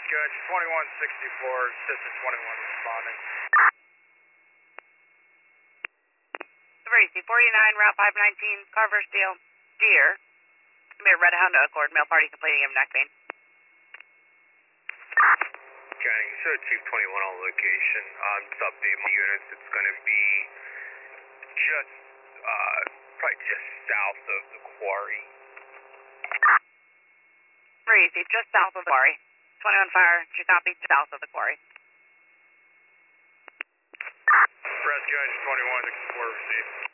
Rescue Engine 2164, Citizen 21 responding. Emergency 49, Route 519, Carver Steel, Deer. Mayor Red Hound Accord, male party complaining of neck pain. County, show Chief 21 on location. Just update my units. It's going to be just, probably just south of the quarry. Emergency, just south of the quarry. 21 fire, just copy, south of the quarry. Rescue Engine 2164 received.